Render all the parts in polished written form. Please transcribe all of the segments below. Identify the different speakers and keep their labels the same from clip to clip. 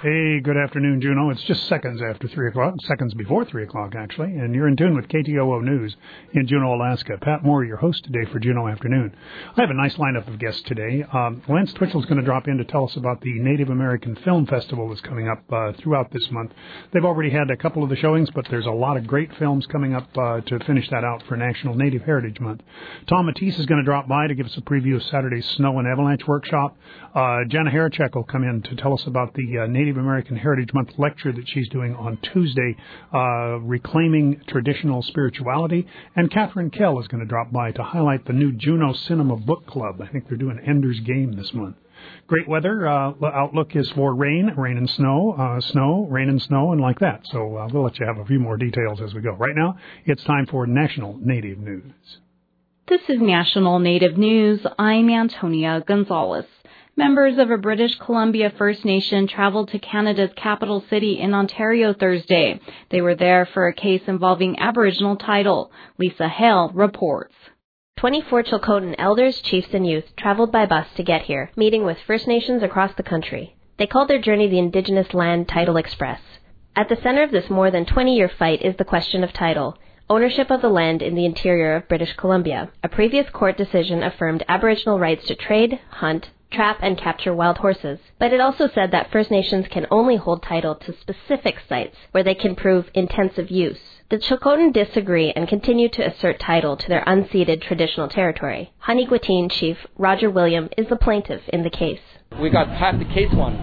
Speaker 1: Hey, good afternoon, Juneau. It's just seconds after 3 o'clock, seconds before 3 o'clock, actually, and you're in tune with KTOO News in Juneau, Alaska. Pat Moore, your host today for Juneau Afternoon. I have a nice lineup of guests today. Lance Twitchell is going to drop in to tell us about the Native American Film Festival that's coming up throughout this month. They've already had a couple of the showings, but there's a lot of great films coming up to finish that out for National Native Heritage Month. Tom Matisse is going to drop by to give us a preview of Saturday's Snow and Avalanche Workshop. Jenna Harachek will come in to tell us about the Native American Heritage Month lecture that she's doing on Tuesday, Reclaiming Traditional Spirituality. And Catherine Kell is going to drop by to highlight the new Juneau Cinema Book Club. I think they're doing Ender's Game this month. Great weather. Outlook is for rain and snow, rain and snow, and like that. So we'll let you have a few more details as we go. Right now, it's time for National Native News.
Speaker 2: This is National Native News. I'm Antonia Gonzalez. Members of a British Columbia First Nation traveled to Canada's capital city in Ontario Thursday. They were there for a case involving Aboriginal title. Lisa Hale reports.
Speaker 3: 24 Chilcotin elders, chiefs, and youth traveled by bus to get here, meeting with First Nations across the country. They called their journey the Indigenous Land Title Express. At the center of this more than 20-year fight is the question of title. Ownership of the land in the interior of British Columbia. A previous court decision affirmed Aboriginal rights to trade, hunt, trap, and capture wild horses. But it also said that First Nations can only hold title to specific sites where they can prove intensive use. The Chilcotin disagree and continue to assert title to their unceded traditional territory. Hanigwitine Chief Roger William is the plaintiff in the case.
Speaker 4: We got half the case won.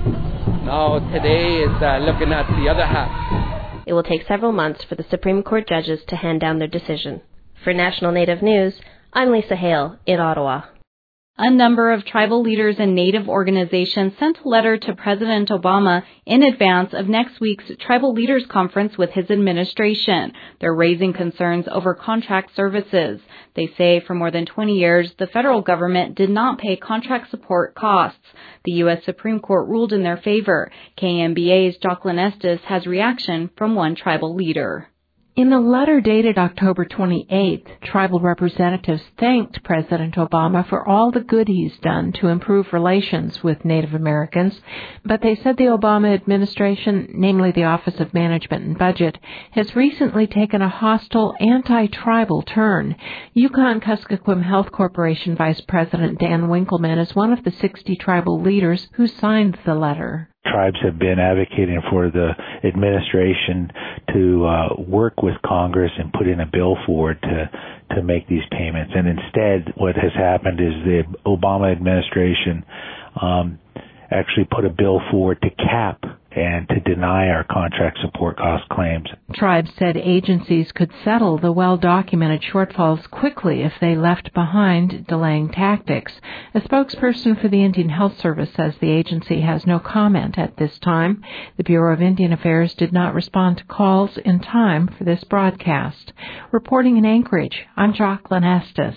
Speaker 4: Now today is looking at the other half.
Speaker 3: It will take several months for the Supreme Court judges to hand down their decision. For National Native News, I'm Lisa Hale in Ottawa.
Speaker 2: A number of tribal leaders and Native organizations sent a letter to President Obama in advance of next week's Tribal Leaders Conference with his administration. They're raising concerns over contract services. They say for more than 20 years, the federal government did not pay contract support costs. The U.S. Supreme Court ruled in their favor. KMBA's Jocelyn Estes has reaction from one tribal leader.
Speaker 5: In a letter dated October 28th, tribal representatives thanked President Obama for all the good he's done to improve relations with Native Americans, but they said the Obama administration, namely the Office of Management and Budget, has recently taken a hostile, anti-tribal turn. Yukon-Kuskokwim Health Corporation Vice President Dan Winkleman is one of the 60 tribal leaders who signed the letter.
Speaker 6: Tribes have been advocating for the administration to work with Congress and put in a bill forward to make these payments. And instead, what has happened is the Obama administration actually put a bill forward to cap and to deny our contract support cost claims.
Speaker 5: Tribes said agencies could settle the well-documented shortfalls quickly if they left behind delaying tactics. A spokesperson for the Indian Health Service says the agency has no comment at this time. The Bureau of Indian Affairs did not respond to calls in time for this broadcast. Reporting in Anchorage, I'm Jocelyn Estes.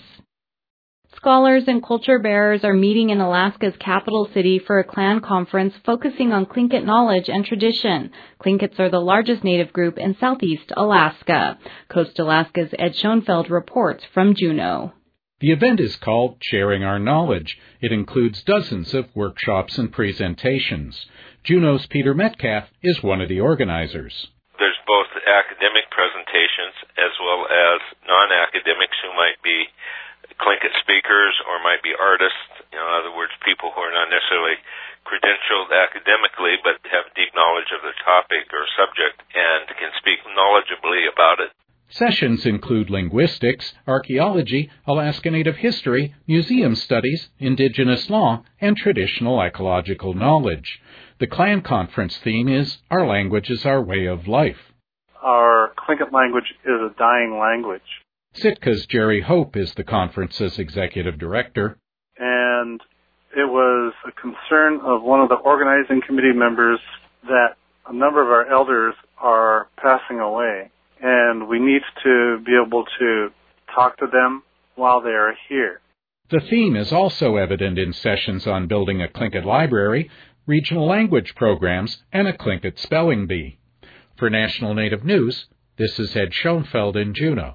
Speaker 2: Scholars and culture bearers are meeting in Alaska's capital city for a clan conference focusing on Tlingit knowledge and tradition. Tlingits are the largest native group in southeast Alaska. Coast Alaska's Ed Schoenfeld reports from Juneau.
Speaker 7: The event is called Sharing Our Knowledge. It includes dozens of workshops and presentations. Juneau's Peter Metcalf is one of the organizers.
Speaker 8: There's both academic presentations as well as non-academics who might be Tlingit speakers or might be artists, in other words, people who are not necessarily credentialed academically but have deep knowledge of the topic or subject and can speak knowledgeably about it.
Speaker 7: Sessions include linguistics, archaeology, Alaska Native history, museum studies, indigenous law, and traditional ecological knowledge. The clan conference theme is Our Language is Our Way of Life.
Speaker 9: Our Tlingit language is a dying language.
Speaker 7: Sitka's Jerry Hope is the conference's executive director.
Speaker 9: And it was a concern of one of the organizing committee members that a number of our elders are passing away. And we need to be able to talk to them while they are here.
Speaker 7: The theme is also evident in sessions on building a Tlingit library, regional language programs, and a Tlingit spelling bee. For National Native News, this is Ed Schoenfeld in Juneau.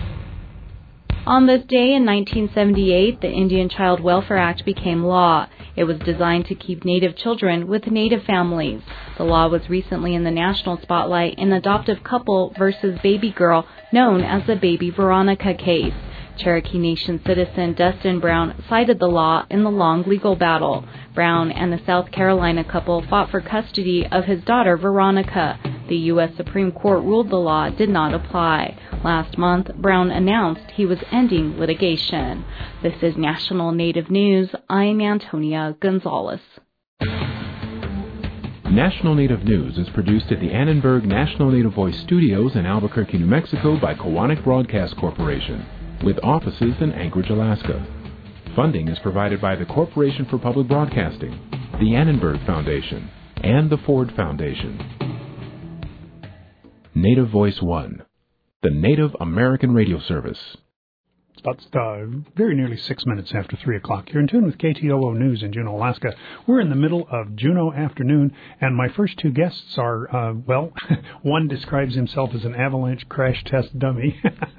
Speaker 2: On this day in 1978, the Indian Child Welfare Act became law. It was designed to keep Native children with Native families. The law was recently in the national spotlight in Adoptive Couple versus Baby Girl, known as the Baby Veronica case. Cherokee Nation citizen Dustin Brown cited the law in the long legal battle. Brown and the South Carolina couple fought for custody of his daughter Veronica. The U.S. Supreme Court ruled the law did not apply. Last month, Brown announced he was ending litigation. This is National Native News. I'm Antonia Gonzalez.
Speaker 10: National Native News is produced at the Annenberg National Native Voice Studios in Albuquerque, New Mexico by Kowanik Broadcast Corporation, with offices in Anchorage, Alaska. Funding is provided by the Corporation for Public Broadcasting, the Annenberg Foundation, and the Ford Foundation. Native Voice One, the Native American Radio Service.
Speaker 1: It's about very nearly 6 minutes after 3 o'clock. You're in tune with KTOO News in Juneau, Alaska. We're in the middle of Juneau afternoon, and my first two guests are, one describes himself as an avalanche crash test dummy.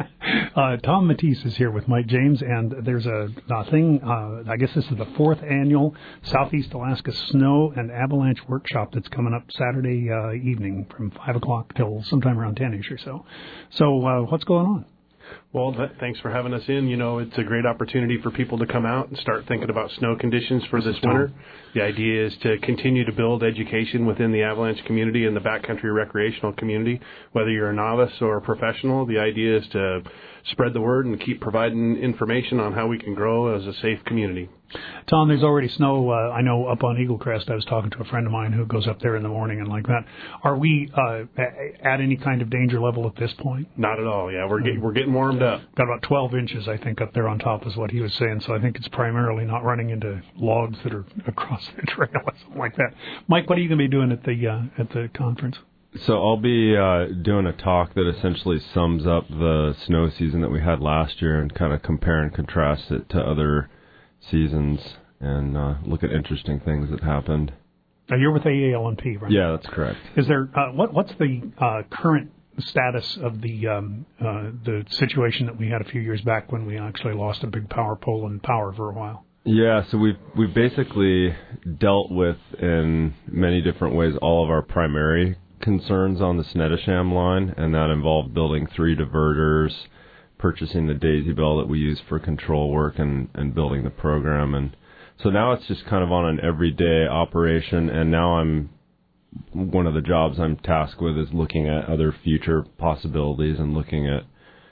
Speaker 1: Tom Matisse is here with Mike James, and there's a thing, I guess this is the 4th annual Southeast Alaska Snow and Avalanche Workshop that's coming up Saturday evening from 5 o'clock till sometime around 10-ish or so. So what's going on?
Speaker 11: Well, thanks for having us in. You know, it's a great opportunity for people to come out and start thinking about snow conditions for this winter. The idea is to continue to build education within the avalanche community and the backcountry recreational community. Whether you're a novice or a professional, the idea is to spread the word and keep providing information on how we can grow as a safe community.
Speaker 1: Tom, there's already snow, I know, up on Eagle Crest. I was talking to a friend of mine who goes up there in the morning and like that. Are we at any kind of danger level at this point?
Speaker 11: Not at all, yeah. We're getting warmed up.
Speaker 1: Got about 12 inches, I think, up there on top is what he was saying. So I think it's primarily not running into logs that are across the trail or something like that. Mike, what are you going to be doing at the conference?
Speaker 12: So I'll be doing a talk that essentially sums up the snow season that we had last year and kind of compare and contrast it to other seasons and look at interesting things that happened.
Speaker 1: Now you're with AALNP, right?
Speaker 12: Yeah, that's correct.
Speaker 1: Is there what's the current status of the situation that we had a few years back when we actually lost a big power pole and power for a while?
Speaker 12: Yeah, so we've basically dealt with in many different ways all of our primary concerns on the Snettisham line, and that involved building 3 diverters, purchasing the Daisy Bell that we use for control work, and building the program. And so now it's just kind of on an everyday operation, and now one of the jobs I'm tasked with is looking at other future possibilities and looking at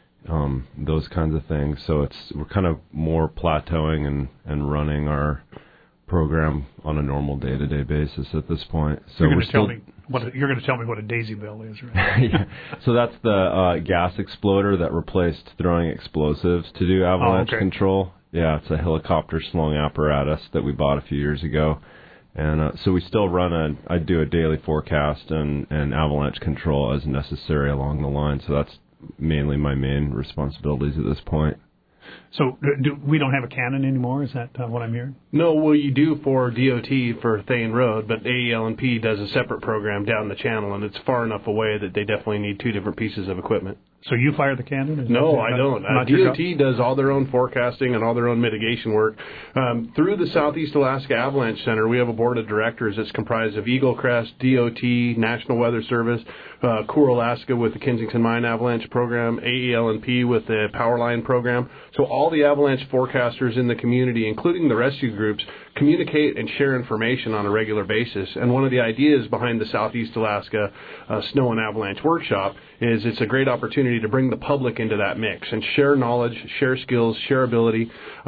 Speaker 12: those kinds of things. So we're kind of more plateauing and running our program on a normal day-to-day basis at this point. So
Speaker 1: you're going to tell me what a Daisy Bell is, right?
Speaker 12: Yeah. So that's the gas exploder that replaced throwing explosives to do avalanche control. Yeah, it's a helicopter slung apparatus that we bought a few years ago. And so we still I do a daily forecast and avalanche control as necessary along the line. So that's mainly my main responsibilities at this point.
Speaker 1: So we don't have a cannon anymore? Is that what I'm hearing?
Speaker 11: No, well, you do for DOT for Thane Road, but AEL&P does a separate program down the channel, and it's far enough away that they definitely need 2 different pieces of equipment.
Speaker 1: So you fire the cannon?
Speaker 11: No, I don't. DOT does all their own forecasting and all their own mitigation work. Through the Southeast Alaska Avalanche Center, we have a board of directors that's comprised of Eagle Crest, DOT, National Weather Service, Coeur Alaska with the Kensington Mine Avalanche Program, AEL&P with the Powerline Program. So all the avalanche forecasters in the community, including the rescue groups, communicate and share information on a regular basis. And one of the ideas behind the Southeast Alaska Snow and Avalanche Workshop is it's a great opportunity to bring the public into that mix and share knowledge, share skills, share ability,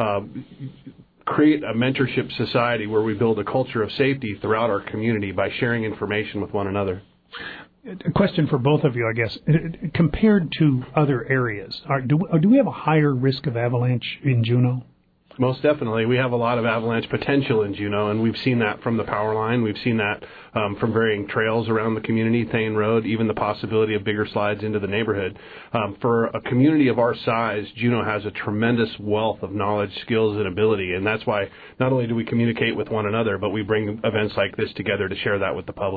Speaker 11: create a mentorship society where we build a culture of safety throughout our community by sharing information with one another.
Speaker 1: A question for both of you, I guess. Compared to other areas, do we have a higher risk of avalanche in Juneau?
Speaker 11: Most definitely. We have a lot of avalanche potential in Juneau, and we've seen that from the power line. We've seen that from varying trails around the community, Thane Road, even the possibility of bigger slides into the neighborhood. For a community of our size, Juneau has a tremendous wealth of knowledge, skills, and ability, and that's why not only do we communicate with one another, but we bring events like this together to share that with the public.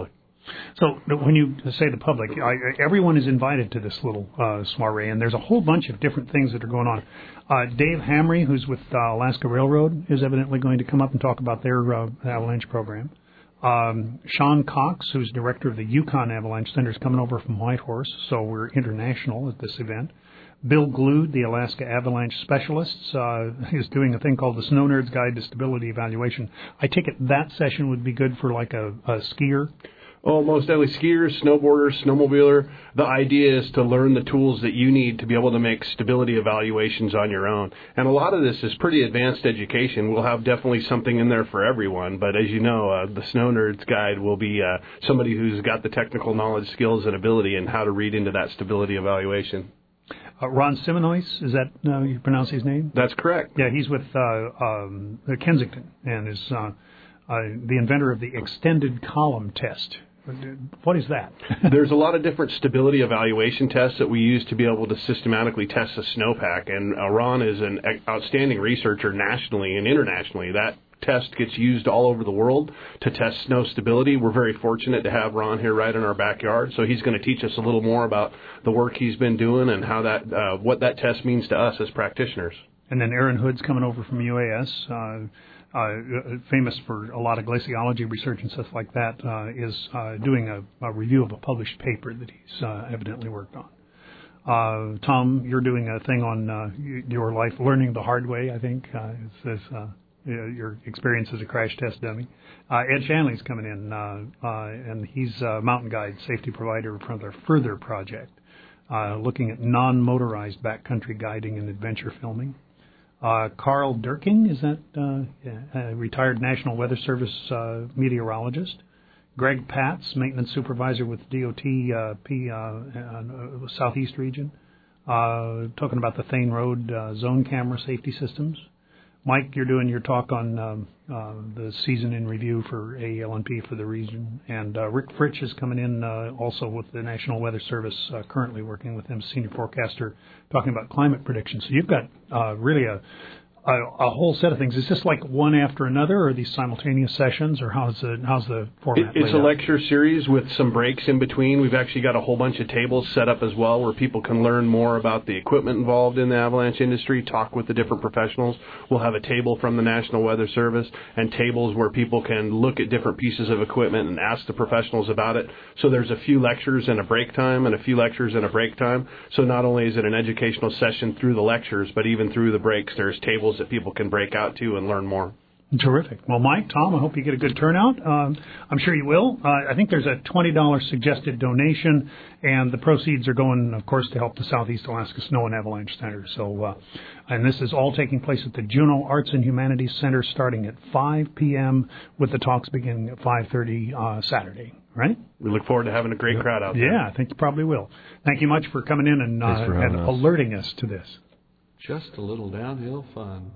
Speaker 1: So when you say the public, everyone is invited to this little soiree, and there's a whole bunch of different things that are going on. Dave Hamry, who's with Alaska Railroad, is evidently going to come up and talk about their avalanche program. Sean Cox, who's director of the Yukon Avalanche Center, is coming over from Whitehorse, so we're international at this event. Bill Glood, the Alaska Avalanche Specialist, is doing a thing called the Snow Nerd's Guide to Stability Evaluation. I take it that session would be good for like a skier?
Speaker 11: Oh, most definitely. Skiers, snowboarders, snowmobiler. The idea is to learn the tools that you need to be able to make stability evaluations on your own. And a lot of this is pretty advanced education. We'll have definitely something in there for everyone. But as you know, the Snow Nerd's Guide will be somebody who's got the technical knowledge, skills, and ability and how to read into that stability evaluation.
Speaker 1: Ron Simonois, is that you pronounce his name?
Speaker 11: That's correct.
Speaker 1: Yeah, he's with Kensington and is the inventor of the extended column test. What is that?
Speaker 11: There's a lot of different stability evaluation tests that we use to be able to systematically test a snowpack, and Ron is an outstanding researcher nationally and internationally. That test gets used all over the world to test snow stability. We're very fortunate to have Ron here right in our backyard, so he's going to teach us a little more about the work he's been doing and how that what that test means to us as practitioners.
Speaker 1: And then Aaron Hood's coming over from UAS. Famous for a lot of glaciology research and stuff like that, is doing a review of a published paper that he's evidently worked on. Tom, you're doing a thing on your life, learning the hard way, I think. It says your experience as a crash test dummy. Ed Shanley's coming in, and he's a mountain guide safety provider for the Further project, looking at non-motorized backcountry guiding and adventure filming. Carl Durking, is that a retired National Weather Service meteorologist. Greg Patz, maintenance supervisor with DOT Southeast region, talking about the Thane Road zone camera safety systems. Mike, you're doing your talk on the season in review for AEL&P for the region. And Rick Fritsch is coming in also with the National Weather Service, currently working with them, senior forecaster, talking about climate prediction. So you've got really a whole set of things. Is this like one after another, or are these simultaneous sessions, or how's the format?
Speaker 11: It's a lecture series with some breaks in between. We've actually got a whole bunch of tables set up as well where people can learn more about the equipment involved in the avalanche industry, talk with the different professionals. We'll have a table from the National Weather Service and tables where people can look at different pieces of equipment and ask the professionals about it. So there's a few lectures and a break time and a few lectures and a break time. So not only is it an educational session through the lectures, but even through the breaks, there's tables that people can break out to and learn more.
Speaker 1: Terrific. Well, Mike, Tom, I hope you get a good turnout. I'm sure you will. I think there's a $20 suggested donation, and the proceeds are going, of course, to help the Southeast Alaska Snow and Avalanche Center. So, and this is all taking place at the Juneau Arts and Humanities Center starting at 5 p.m. with the talks beginning at 5:30 Saturday. Right?
Speaker 11: We look forward to having a great crowd out there.
Speaker 1: Yeah, I think you probably will. Thank you much for coming in and alerting us to this.
Speaker 13: Just a little downhill fun.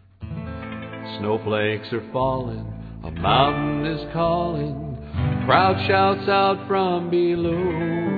Speaker 13: Snowflakes are falling, a mountain is calling, crowd shouts out from below.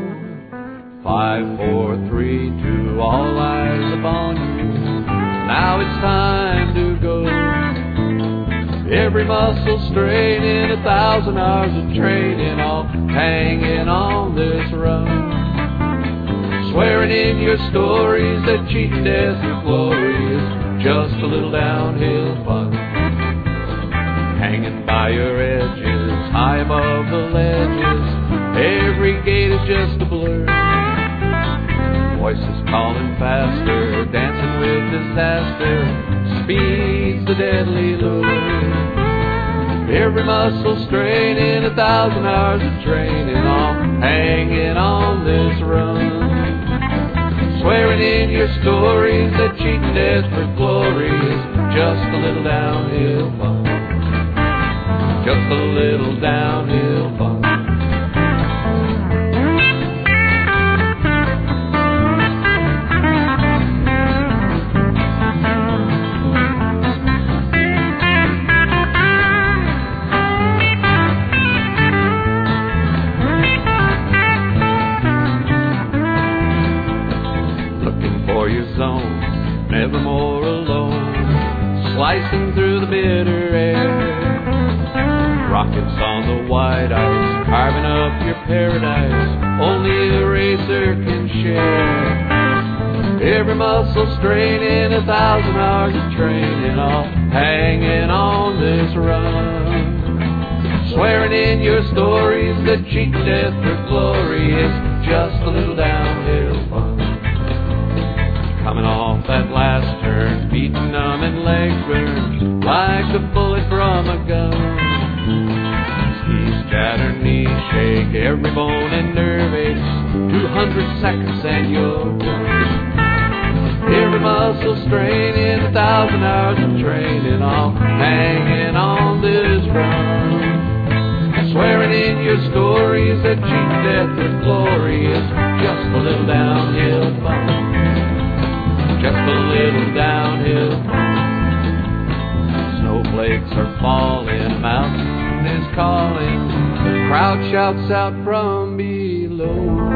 Speaker 13: 5, 4, 3, 2, all eyes upon you. Now it's time to go. Every muscle straining, 1,000 hours of training, all hanging on this run. Swearing in your stories that cheating death and glory is just a little downhill fun. Hanging by your edges, high above the ledges, every gate is just a blur. Voices calling faster, dancing with disaster, speed's the deadly lure. Every muscle straining, 1,000 hours of training, all hanging on this run. Swearing in your stories that cheating death for glory is just a little downhill fun. Just a little downhill fun. Never more alone, slicing through the bitter air. Rockets on the white ice, carving up your highs only a racer can share. Every muscle straining, 1,000 hours of training, all hanging on this run. Swearing in your stories that cheat death or glory is just a little downhill fun. Coming off that last turn, feet numb and legs burn like a bullet from a gun. Skis chatter, knees shake, every bone and nerve aches. 200 seconds and you're done. Every muscle straining, 1,000 hours of training, all hanging on this run. Swearing in your stories that cheat death or glory is just a little downhill fun. Just a little downhill fun. Snowflakes are falling, a mountain is calling, the crowd shouts out from below.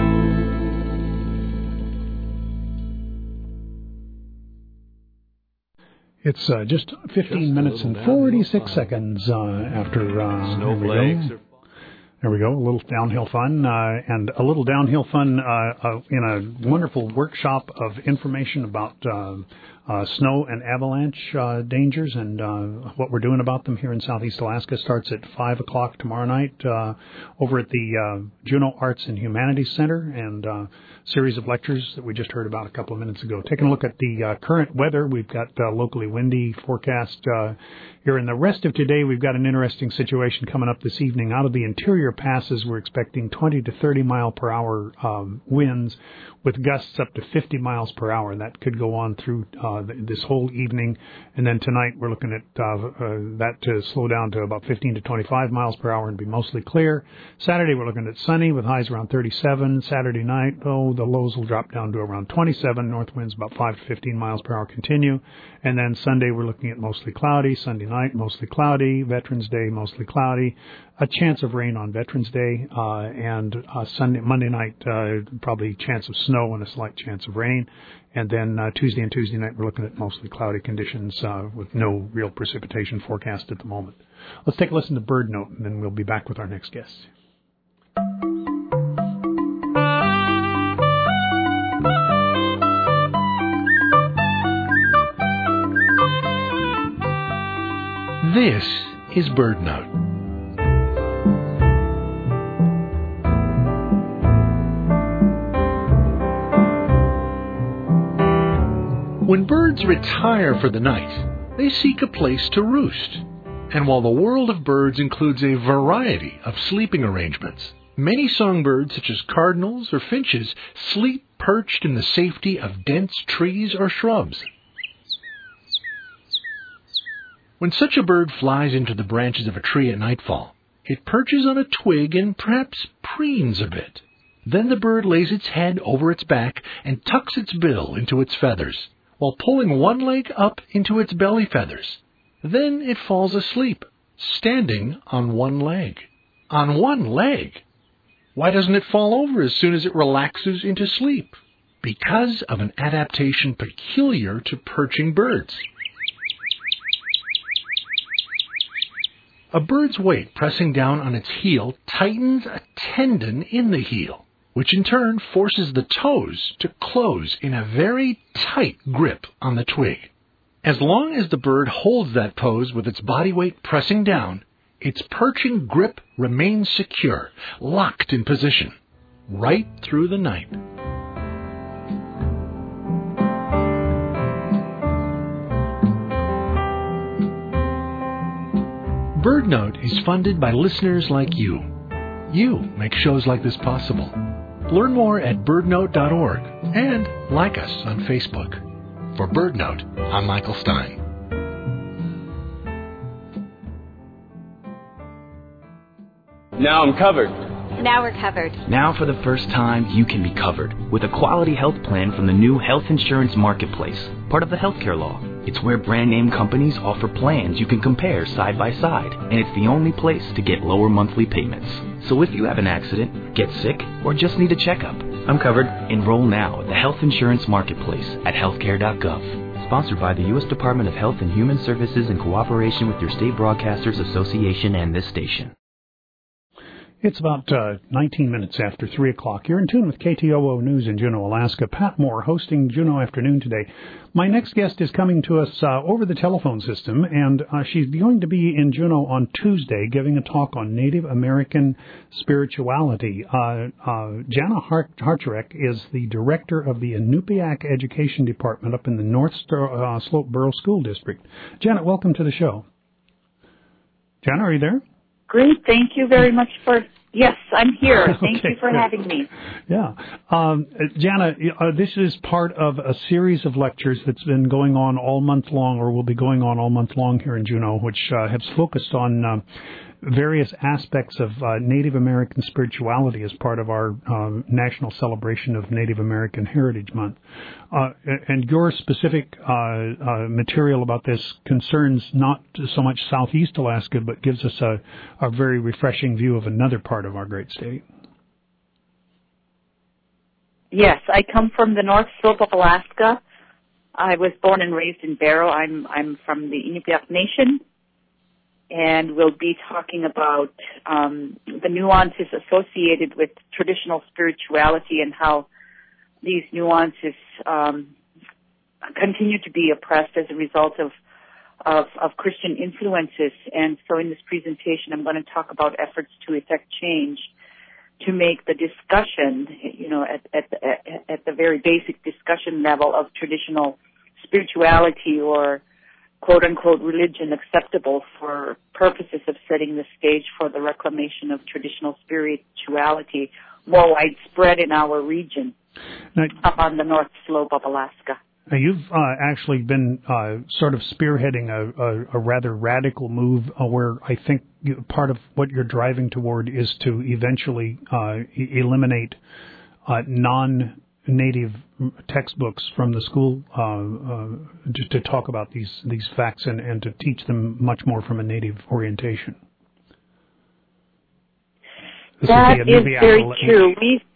Speaker 1: It's just 15 minutes and 46 seconds after there we go. A little downhill fun and a little downhill fun in a wonderful workshop of information about snow and avalanche dangers and what we're doing about them here in Southeast Alaska. Starts at 5 o'clock tomorrow night over at the Juneau Arts and Humanities Center, and series of lectures that we just heard about a couple of minutes ago. Taking a look at the current weather, we've got locally windy forecast here. In the rest of today, we've got an interesting situation coming up this evening. Out of the interior passes, we're expecting 20 to 30 mile per hour winds with gusts up to 50 miles per hour. That could go on through this whole evening. And then tonight, we're looking at that to slow down to about 15 to 25 miles per hour and be mostly clear. Saturday, we're looking at sunny with highs around 37. Saturday night, the lows will drop down to around 27. North winds about 5 to 15 miles per hour continue. And then Sunday, we're looking at mostly cloudy. Sunday night, mostly cloudy. Veterans Day, mostly cloudy. A chance of rain on Veterans Day. And Monday night, probably chance of snow and a slight chance of rain. And then Tuesday and Tuesday night, we're looking at mostly cloudy conditions with no real precipitation forecast at the moment. Let's take a listen to Bird Note, and then we'll be back with our next guest.
Speaker 14: This is Bird Note. When birds retire for the night, they seek a place to roost. And while the world of birds includes a variety of sleeping arrangements, many songbirds such as cardinals or finches sleep perched in the safety of dense trees or shrubs. When such a bird flies into the branches of a tree at nightfall, it perches on a twig and perhaps preens a bit. Then the bird lays its head over its back and tucks its bill into its feathers, while pulling one leg up into its belly feathers. Then it falls asleep, standing on one leg. On one leg? Why doesn't it fall over as soon as it relaxes into sleep? Because of an adaptation peculiar to perching birds. A bird's weight pressing down on its heel tightens a tendon in the heel, which in turn forces the toes to close in a very tight grip on the twig. As long as the bird holds that pose with its body weight pressing down, its perching grip remains secure, locked in position, right through the night. Bird Note is funded by listeners like you. You make shows like this possible. Learn more at birdnote.org and like us on Facebook. For Bird Note, I'm Michael Stein.
Speaker 15: Now I'm covered.
Speaker 16: Now we're covered.
Speaker 17: Now for the first time, you can be covered with a quality health plan from the new Health Insurance Marketplace, part of the healthcare law. It's where brand name companies offer plans you can compare side by side, and it's the only place to get lower monthly payments. So if you have an accident, get sick, or just need a checkup, I'm covered. Enroll now at the Health Insurance Marketplace at healthcare.gov. Sponsored by the U.S. Department of Health and Human Services in cooperation with your state broadcasters association and this station.
Speaker 1: It's about 19 minutes after 3 o'clock. You're in tune with KTOO News in Juneau, Alaska. Pat Moore hosting Juneau Afternoon today. My next guest is coming to us over the telephone system, and she's going to be in Juneau on Tuesday giving a talk on Native American spirituality. Jana Hartjarek is the director of the Inupiaq Education Department up in the North Slope Borough School District. Janet, welcome to the show. Jana, are you there?
Speaker 16: Great. Thank you very much for... Yes, I'm here. Thank you for
Speaker 1: good.
Speaker 16: having me.
Speaker 1: Yeah. Jana, this is part of a series of lectures that's been going on all month long, or will be going on all month long here in Juneau, which has focused on various aspects of Native American spirituality as part of our national celebration of Native American Heritage Month. And your specific material about this concerns not so much Southeast Alaska, but gives us a very refreshing view of another part of our great state.
Speaker 16: Yes, I come from the North Slope of Alaska. I was born and raised in Barrow. I'm from the Inupiaq Nation. And we'll be talking about the nuances associated with traditional spirituality and how these nuances continue to be oppressed as a result of Christian influences. And so in this presentation, I'm going to talk about efforts to effect change to make the discussion, at the very basic discussion level of traditional spirituality or quote-unquote religion acceptable for purposes of setting the stage for the reclamation of traditional spirituality more widespread in our region up on the North Slope of Alaska.
Speaker 1: Now, you've actually been sort of spearheading a rather radical move where I think part of what you're driving toward is to eventually eliminate non-native textbooks from the school to talk about these facts and to teach them much more from a native orientation.
Speaker 16: That is very true.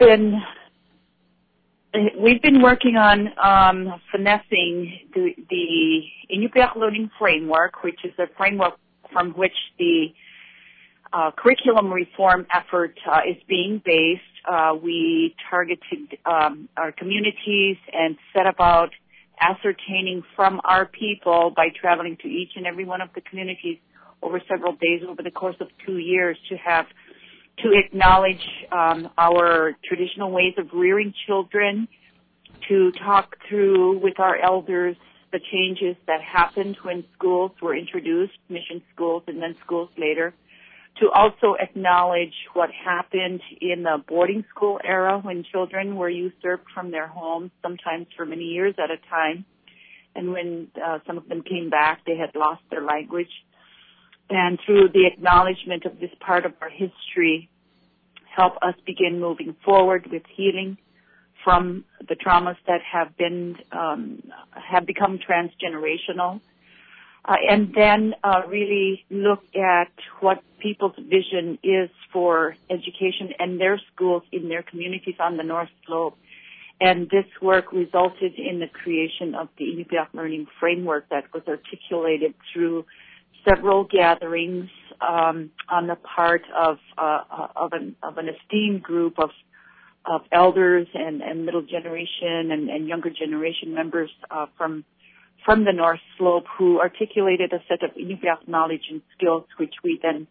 Speaker 16: We've been working on finessing the Inupiaq Learning Framework, which is a framework from which the curriculum reform effort is being based. We targeted our communities and set about ascertaining from our people by traveling to each and every one of the communities over several days over the course of 2 years to acknowledge our traditional ways of rearing children, to talk through with our elders the changes that happened when schools were introduced, mission schools and then schools later, to also acknowledge what happened in the boarding school era when children were usurped from their homes, sometimes for many years at a time. And when some of them came back, they had lost their language. And through the acknowledgement of this part of our history, help us begin moving forward with healing from the traumas that have become transgenerational. And then really look at what people's vision is for education and their schools in their communities on the North Slope. And this work resulted in the creation of the Inupiaq Learning Framework that was articulated through several gatherings on the part of an esteemed group of elders and middle generation and younger generation members from the North Slope, who articulated a set of Inupiaq knowledge and skills, which then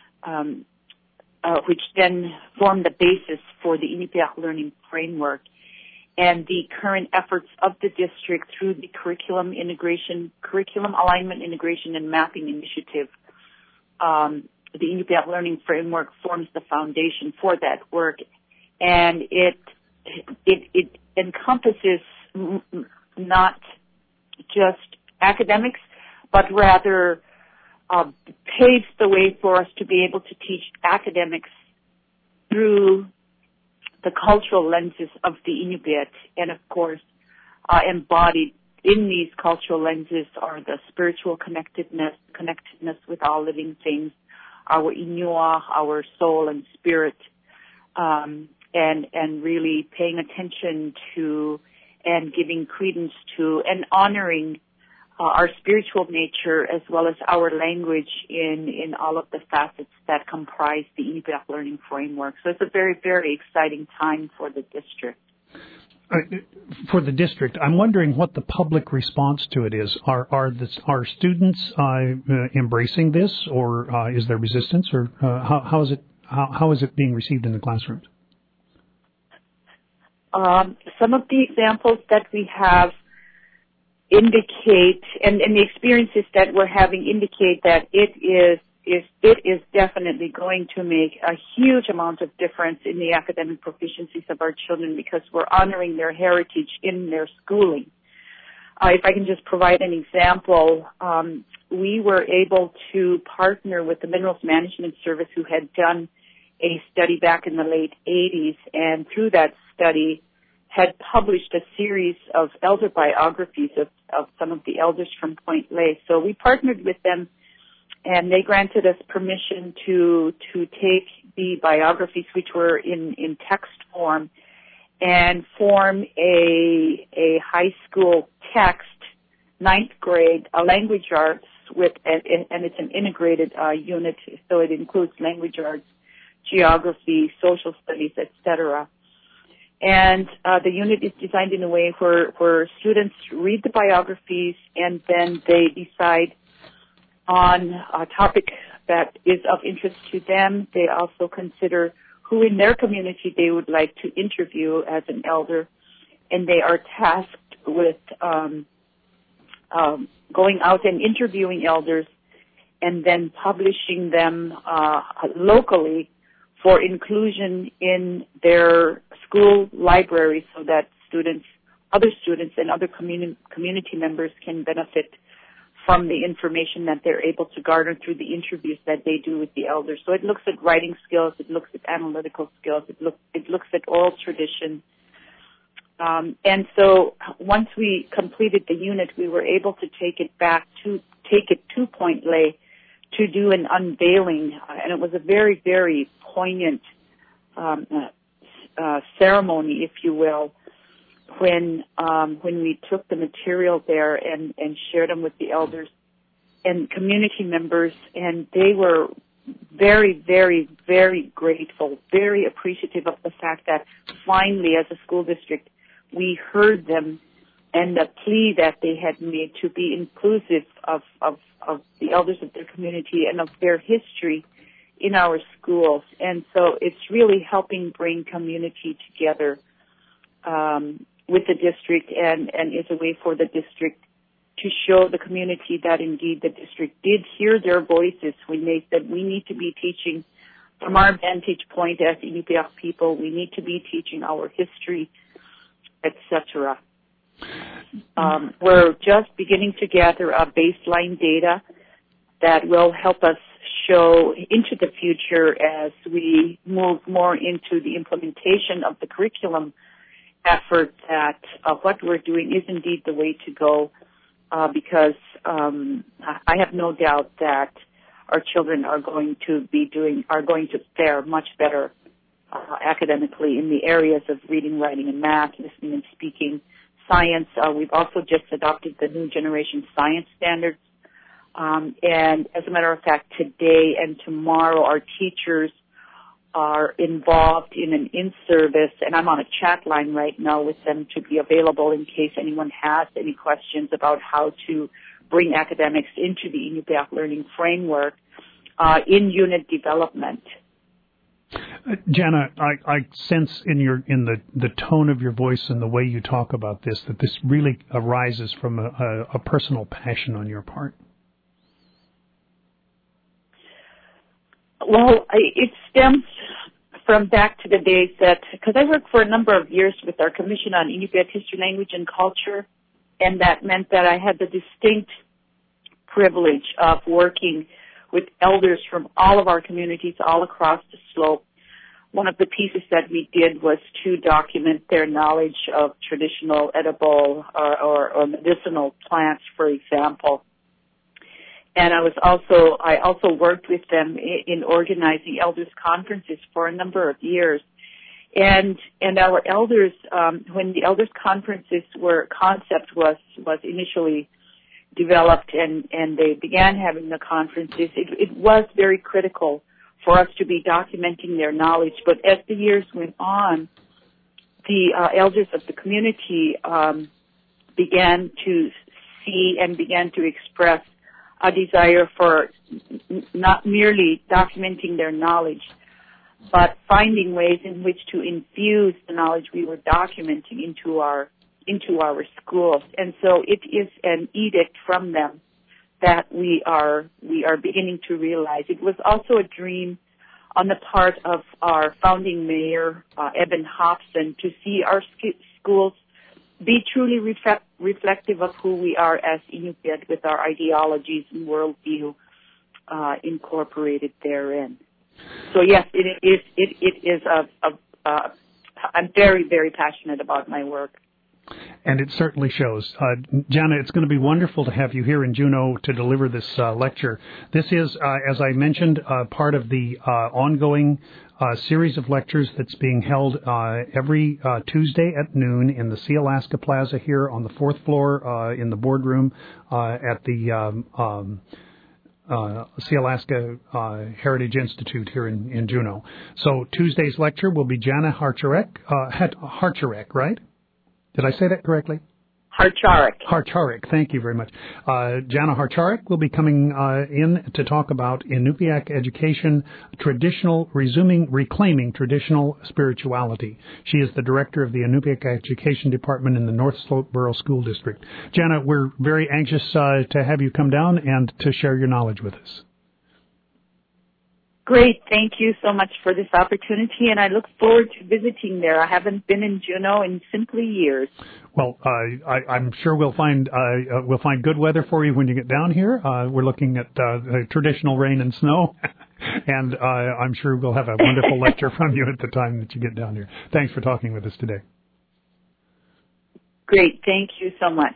Speaker 16: formed the basis for the Inupiaq Learning Framework. And the current efforts of the district through the curriculum alignment, integration, and mapping initiative, the Inupiaq Learning Framework forms the foundation for that work, and it encompasses not just academics, but rather paves the way for us to be able to teach academics through the cultural lenses of the Inupiat. And of course, embodied in these cultural lenses are the spiritual connectedness with all living things, our Inua, our soul and spirit, and really paying attention to and giving credence to and honoring our spiritual nature as well as our language in all of the facets that comprise the Inupiaq Learning Framework. So it's a very, very exciting time for the district.
Speaker 1: For the district, I'm wondering what the public response to it is. Are students embracing this, or is there resistance, or how is it being received in the classrooms?
Speaker 16: Some of the examples that we have indicate, and the experiences that we're having indicate that it is definitely going to make a huge amount of difference in the academic proficiencies of our children because we're honoring their heritage in their schooling. If I can just provide an example, we were able to partner with the Minerals Management Service, who had done a study back in the late 80s, and through that study had published a series of elder biographies of some of the elders from Point Lay. So we partnered with them, and they granted us permission to take the biographies, which were in text form, and form a high school text, 9th grade, language arts and it's an integrated unit, so it includes language arts, geography, social studies, etc. And the unit is designed in a way where students read the biographies and then they decide on a topic that is of interest to them. They also consider who in their community they would like to interview as an elder, and they are tasked with going out and interviewing elders and then publishing them locally for inclusion in their school library so that other students and other community members can benefit from the information that they're able to garner through the interviews that they do with the elders. So it looks at writing skills, it looks at analytical skills, it looks at oral tradition. And so once we completed the unit, we were able to take it to Point Lay to do an unveiling, and it was a very, very poignant ceremony, if you will, when we took the material there and shared them with the elders and community members, and they were very, very, very grateful, very appreciative of the fact that finally, as a school district, we heard them and the plea that they had made to be inclusive of the elders of their community and of their history in our schools. And so it's really helping bring community together with the district and is a way for the district to show the community that indeed the district did hear their voices when they said we need to be teaching from our vantage point as Inupiaq people, we need to be teaching our history, etc. We're just beginning to gather baseline data that will help us show into the future as we move more into the implementation of the curriculum effort that what we're doing is indeed the way to go because I have no doubt that our children are going to fare much better academically in the areas of reading, writing, and math, listening and speaking, science. We've also just adopted the new generation science standards. And as a matter of fact, today and tomorrow, our teachers are involved in an in-service, and I'm on a chat line right now with them to be available in case anyone has any questions about how to bring academics into the Inupiaq Learning Framework in unit development.
Speaker 1: Jana, I sense in the tone of your voice and the way you talk about this that this really arises from a personal passion on your part. Well,
Speaker 16: it stems from back to the days that, because I worked for a number of years with our Commission on Inupiaq History, Language, and Culture, and that meant that I had the distinct privilege of working with elders from all of our communities all across the slope. One of the pieces that we did was to document their knowledge of traditional edible or medicinal plants, for example. And I also worked with them in organizing elders conferences for a number of years. And our elders, when the elders conferences concept was initially developed and they began having the conferences, it was very critical for us to be documenting their knowledge. But as the years went on, the elders of the community began to see and began to express a desire for not merely documenting their knowledge, but finding ways in which to infuse the knowledge we were documenting into our schools. And so it is an edict from them that we are beginning to realize. It was also a dream on the part of our founding mayor, Eben Hobson, to see our schools be truly reflective of who we are as Inupiat, with our ideologies and worldview incorporated therein. So yes, it is I'm very, very passionate about my work.
Speaker 1: And it certainly shows. Jana, it's going to be wonderful to have you here in Juneau to deliver this lecture. This is, as I mentioned, part of the ongoing series of lectures that's being held every Tuesday at noon in the Sealaska Plaza here on the 4th floor in the boardroom at the Sealaska Heritage Institute here in Juneau. So Tuesday's lecture will be Jana Harcharek, right? Did I say that correctly? Harcharek, thank you very much. Jana Harcharek will be coming in to talk about Inupiaq education, reclaiming traditional spirituality. She is the director of the Inupiaq Education Department in the North Slope Borough School District. Jana, we're very anxious to have you come down and to share your knowledge with us.
Speaker 16: Great. Thank you so much for this opportunity, and I look forward to visiting there. I haven't been in Juneau in simply years.
Speaker 1: Well, I'm sure we'll find good weather for you when you get down here. We're looking at traditional rain and snow, and I'm sure we'll have a wonderful lecture from you at the time that you get down here. Thanks for talking with us today.
Speaker 16: Great. Thank you so much.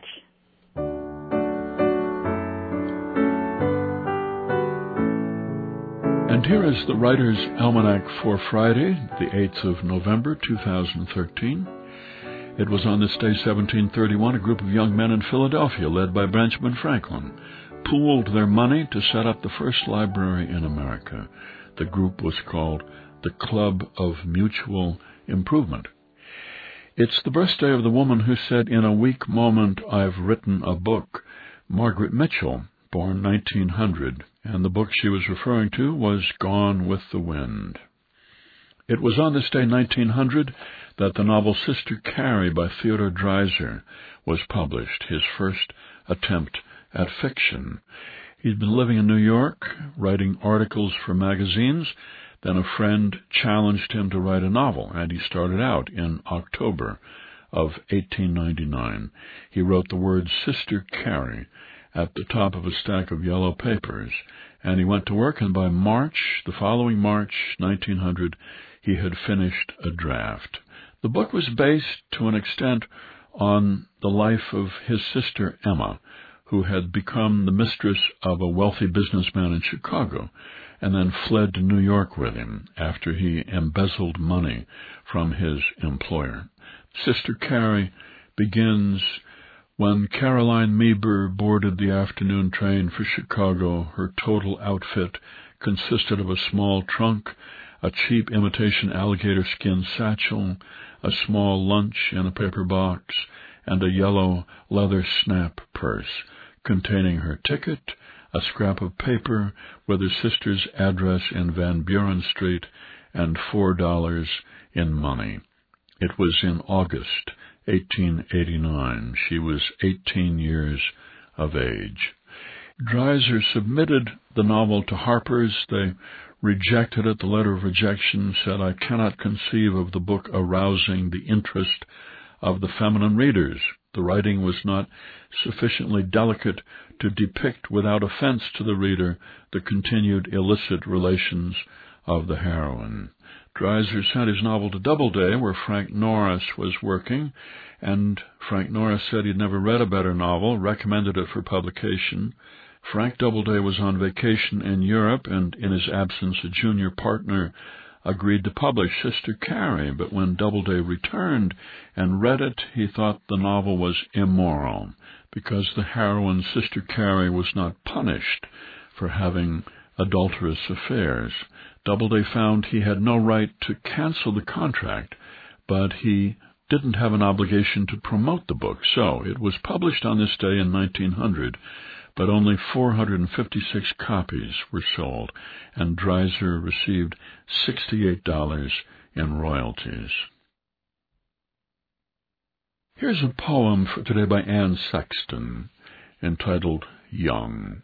Speaker 18: And here is the Writer's Almanac for Friday, the 8th of November, 2013. It was on this day, 1731, a group of young men in Philadelphia, led by Benjamin Franklin, pooled their money to set up the first library in America. The group was called the Club of Mutual Improvement. It's the birthday of the woman who said, "In a weak moment I've written a book," Margaret Mitchell, born 1900, and the book she was referring to was Gone with the Wind. It was on this day, 1900, that the novel Sister Carrie by Theodore Dreiser was published, his first attempt at fiction. He'd been living in New York, writing articles for magazines. Then a friend challenged him to write a novel, and he started out in October of 1899. He wrote the word Sister Carrie at the top of a stack of yellow papers, and he went to work, and by March, the following March, 1900, he had finished a draft. The book was based, to an extent, on the life of his sister Emma, who had become the mistress of a wealthy businessman in Chicago, and then fled to New York with him after he embezzled money from his employer. Sister Carrie begins: when Caroline Meeber boarded the afternoon train for Chicago, her total outfit consisted of a small trunk, a cheap imitation alligator skin satchel, a small lunch in a paper box, and a yellow leather snap purse containing her ticket, a scrap of paper with her sister's address in Van Buren Street, and $4 in money. It was in August 1889. She was 18 years of age. Dreiser submitted the novel to Harper's. They rejected it. The letter of rejection said, "I cannot conceive of the book arousing the interest of the feminine readers. The writing was not sufficiently delicate to depict without offense to the reader the continued illicit relations of the heroine." Dreiser sent his novel to Doubleday, where Frank Norris was working, and Frank Norris said he'd never read a better novel, recommended it for publication. Frank Doubleday was on vacation in Europe, and in his absence a junior partner agreed to publish Sister Carrie, but when Doubleday returned and read it, he thought the novel was immoral. because the heroine, Sister Carrie, was not punished for having adulterous affairs. Doubleday found he had no right to cancel the contract, but he didn't have an obligation to promote the book. So it was published on this day in 1900, but only 456 copies were sold, and Dreiser received $68 in royalties. Here's a poem for today by Anne Sexton, entitled Young.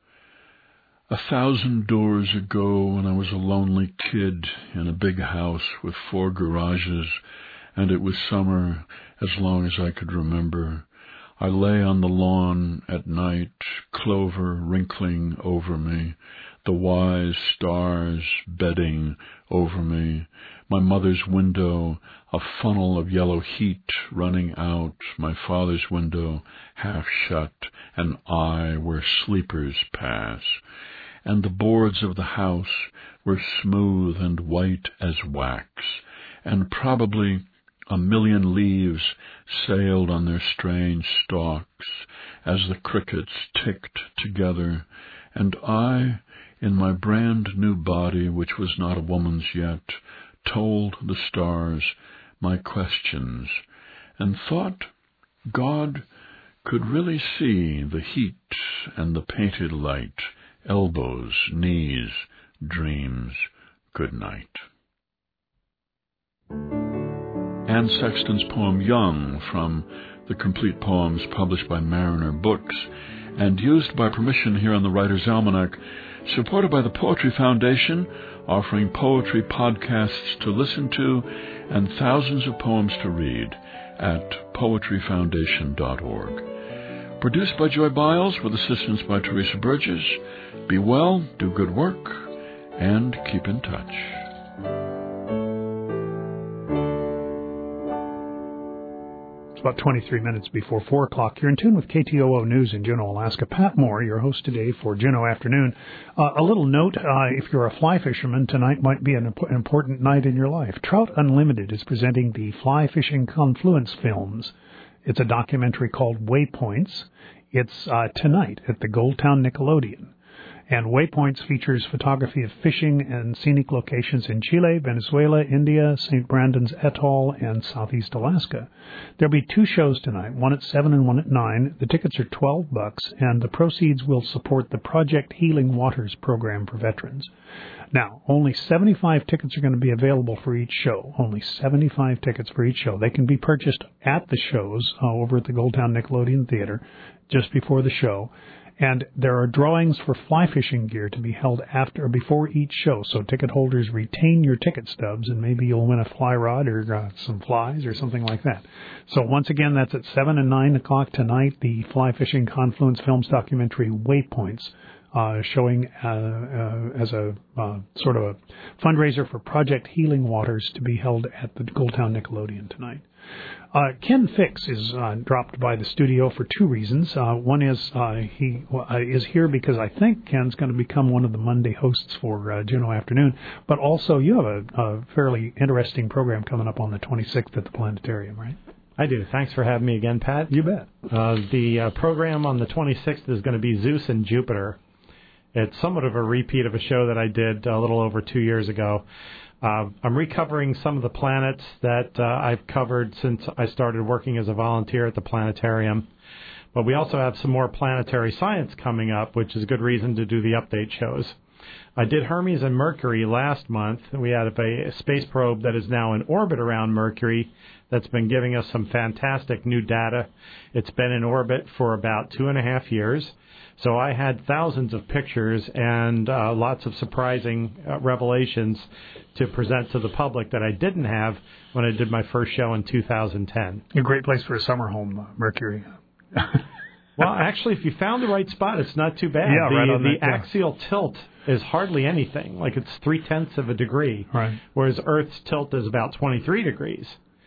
Speaker 18: 1,000 doors ago, when I was a lonely kid in a big house with 4 garages, and it was summer as long as I could remember, I lay on the lawn at night, clover wrinkling over me, the wise stars bedding over me, my mother's window, a funnel of yellow heat running out, my father's window half shut, an eye where sleepers pass, and the boards of the house were smooth and white as wax, and probably 1,000,000 leaves sailed on their strange stalks as the crickets ticked together, and I, in my brand-new body, which was not a woman's yet, told the stars my questions, and thought God could really see the heat and the painted light, elbows, knees, dreams, good night. Anne Sexton's poem Young, from the Complete Poems published by Mariner Books and used by permission here on the Writer's Almanac, supported by the Poetry Foundation, offering poetry podcasts to listen to and thousands of poems to read at poetryfoundation.org. Produced by Joy Biles with assistance by Teresa Burgess. Be well, do good work, and keep in touch.
Speaker 1: It's about 23 minutes before 4 o'clock. You're in tune with KTOO News in Juneau, Alaska. Pat Moore, your host today for Juneau Afternoon. A little note, if you're a fly fisherman, tonight might be an important night in your life. Trout Unlimited is presenting the Fly Fishing Confluence Films. It's a documentary called Waypoints. It's tonight at the Goldtown Nickelodeon. And Waypoints features photography of fishing and scenic locations in Chile, Venezuela, India, St. Brandon's Atoll, and Southeast Alaska. There'll be 2 shows tonight, one at 7 and one at 9. The tickets are $12, and the proceeds will support the Project Healing Waters program for veterans. Now, only 75 tickets are going to be available for each show. Only 75 tickets for each show. They can be purchased at the shows over at the Goldtown Nickelodeon Theater just before the show. And there are drawings for fly fishing gear to be held after or before each show, so ticket holders retain your ticket stubs, and maybe you'll win a fly rod or some flies or something like that. So once again, that's at 7 and 9 o'clock tonight, the Fly Fishing Confluence Films documentary Waypoints, showing as a sort of a fundraiser for Project Healing Waters to be held at the Goldtown Nickelodeon tonight. Ken Fix is dropped by the studio for 2 reasons. One is he is here because I think Ken's going to become one of the Monday hosts for Juneau Afternoon, but also you have a fairly interesting program coming up on the 26th at the Planetarium, right?
Speaker 19: I do. Thanks for having me again, Pat.
Speaker 1: You bet.
Speaker 19: The program on the 26th is going to be Zeus and Jupiter. It's somewhat of a repeat of a show that I did a little over 2 years ago. I'm recovering some of the planets that I've covered since I started working as a volunteer at the Planetarium. But we also have some more planetary science coming up, which is a good reason to do the update shows. I did Hermes and Mercury last month. We had a space probe that is now in orbit around Mercury that's been giving us some fantastic new data. It's been in orbit for about 2.5 years. So I had thousands of pictures and lots of surprising revelations to present to the public that I didn't have when I did my first show in 2010.
Speaker 1: A great place for a summer home, Mercury.
Speaker 19: Well, actually, if you found the right spot, it's not too bad.
Speaker 1: Yeah, right on
Speaker 19: the
Speaker 1: that,
Speaker 19: axial tilt is hardly anything. Like it's 0.3 of a degree,
Speaker 1: right?
Speaker 19: Whereas Earth's tilt is about 23 degrees.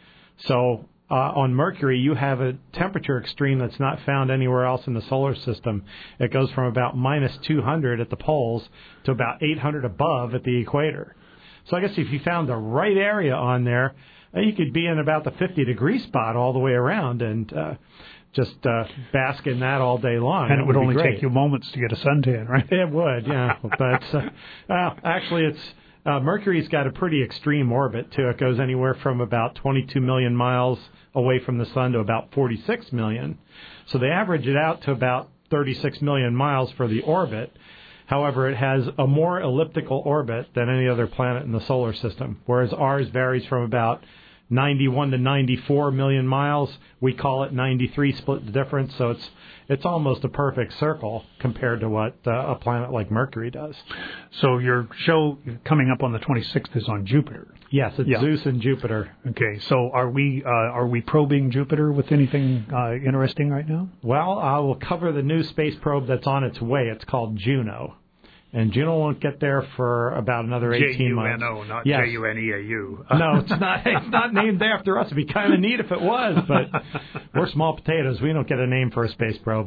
Speaker 19: So on Mercury, you have a temperature extreme that's not found anywhere else in the solar system. It goes from about minus 200 at the poles to about 800 above at the equator. So I guess if you found the right area on there, you could be in about the 50-degree spot all the way around and just bask in that all day long.
Speaker 1: And it would only take you moments to get a suntan, right?
Speaker 19: It would, yeah. But actually, it's Mercury's got a pretty extreme orbit, too. It goes anywhere from about 22 million miles away from the sun to about 46 million. So they average it out to about 36 million miles for the orbit. However, it has a more elliptical orbit than any other planet in the solar system, whereas ours varies from about 91 to 94 million miles. We call it 93, split the difference, so it's almost a perfect circle compared to what a planet like Mercury does.
Speaker 1: So your show coming up on the 26th is on Jupiter.
Speaker 19: Yes, it's Zeus and Jupiter.
Speaker 1: Okay, so are we probing Jupiter with anything interesting right now?
Speaker 19: Well, we'll cover the new space probe that's on its way. It's called Juno. And Juno won't get there for about another 18 months.
Speaker 1: Juno, not
Speaker 19: yes.
Speaker 1: Juneau.
Speaker 19: No, it's not. It's not named after us. It'd be kind of neat if it was, but we're small potatoes. We don't get a name for a space probe.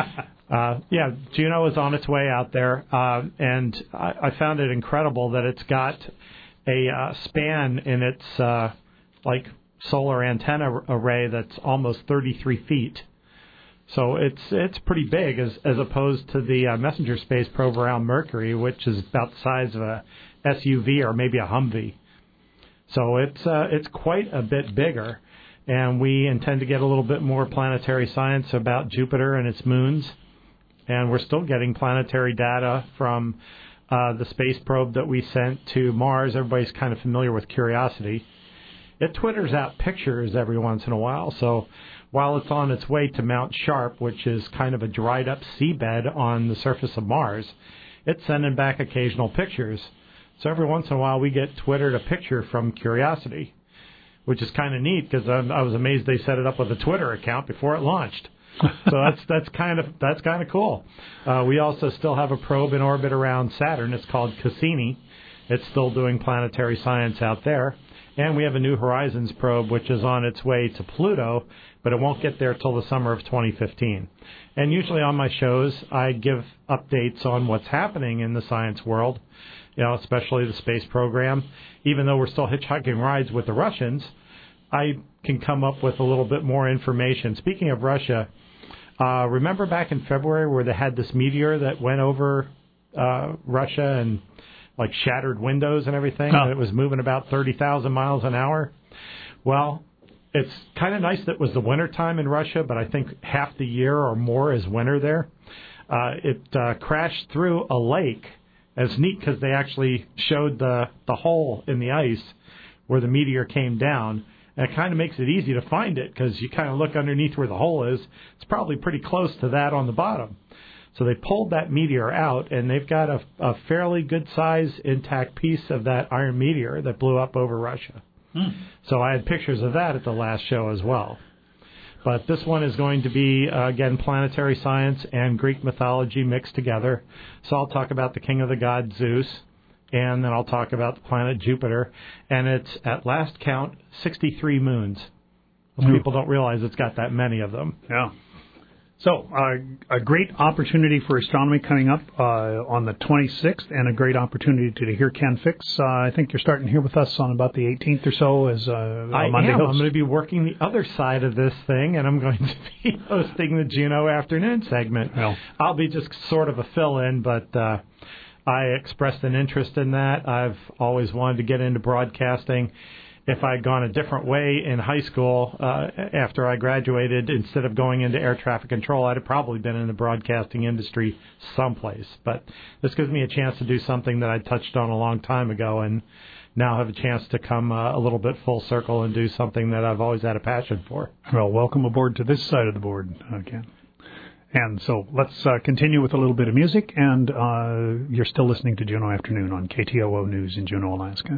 Speaker 19: Juno is on its way out there, and I found it incredible that it's got a span in its solar antenna array that's almost 33 feet. So it's pretty big as opposed to the Messenger space probe around Mercury, which is about the size of a SUV or maybe a Humvee. So it's quite a bit bigger, and we intend to get a little bit more planetary science about Jupiter and its moons, and we're still getting planetary data from the space probe that we sent to Mars. Everybody's kind of familiar with Curiosity. It twitters out pictures every once in a while, so while it's on its way to Mount Sharp, which is kind of a dried-up seabed on the surface of Mars, it's sending back occasional pictures. So every once in a while we get twittered a picture from Curiosity, which is kind of neat because I was amazed they set it up with a Twitter account before it launched. So that's kind of cool. We also still have a probe in orbit around Saturn. It's called Cassini. It's still doing planetary science out there. And we have a New Horizons probe, which is on its way to Pluto, but it won't get there till the summer of 2015. And usually on my shows, I give updates on what's happening in the science world, especially the space program. Even though we're still hitchhiking rides with the Russians, I can come up with a little bit more information. Speaking of Russia, remember back in February where they had this meteor that went over Russia and shattered windows and everything? Oh. It was moving about 30,000 miles an hour. Well, it's kind of nice that it was the winter time in Russia, but I think half the year or more is winter there. It crashed through a lake. It's neat because they actually showed the hole in the ice where the meteor came down. And it kind of makes it easy to find it because you kind of look underneath where the hole is. It's probably pretty close to that on the bottom. So they pulled that meteor out, and they've got a fairly good-sized intact piece of that iron meteor that blew up over Russia. So I had pictures of that at the last show as well. But this one is going to be, again, planetary science and Greek mythology mixed together. So I'll talk about the king of the gods, Zeus, and then I'll talk about the planet Jupiter. And it's, at last count, 63 moons. Most people don't realize it's got that many of them.
Speaker 1: Yeah. So, a great opportunity for astronomy coming up on the 26th, and a great opportunity to hear Ken Fix. I think you're starting here with us on about the 18th or so as Monday host.
Speaker 19: I'm going to be working the other side of this thing, and I'm going to be hosting the Juno afternoon segment. Well, I'll be just sort of a fill-in, but I expressed an interest in that. I've always wanted to get into broadcasting. If I'd gone a different way in high school after I graduated, instead of going into air traffic control, I'd have probably been in the broadcasting industry someplace. But this gives me a chance to do something that I touched on a long time ago and now have a chance to come a little bit full circle and do something that I've always had a passion for.
Speaker 1: Well, welcome aboard to this side of the board, Ken. And so let's continue with a little bit of music, and you're still listening to Juneau Afternoon on KTOO News in Juneau, Alaska.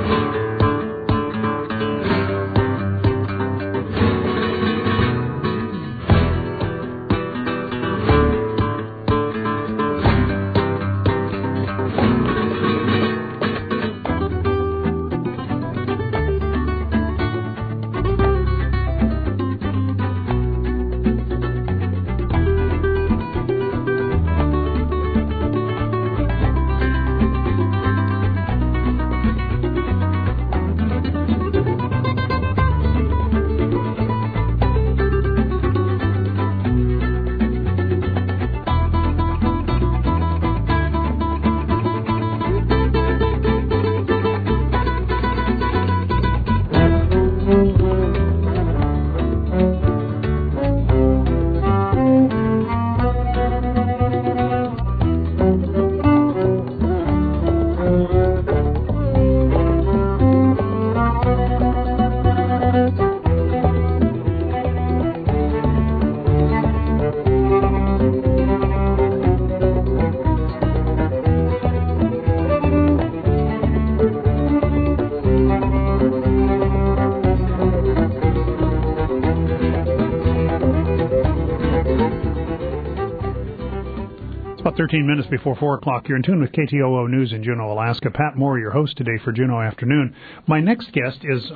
Speaker 1: About 13 minutes before 4 o'clock, you're in tune with KTOO News in Juneau, Alaska. Pat Moore, your host today for Juneau Afternoon. My next guest is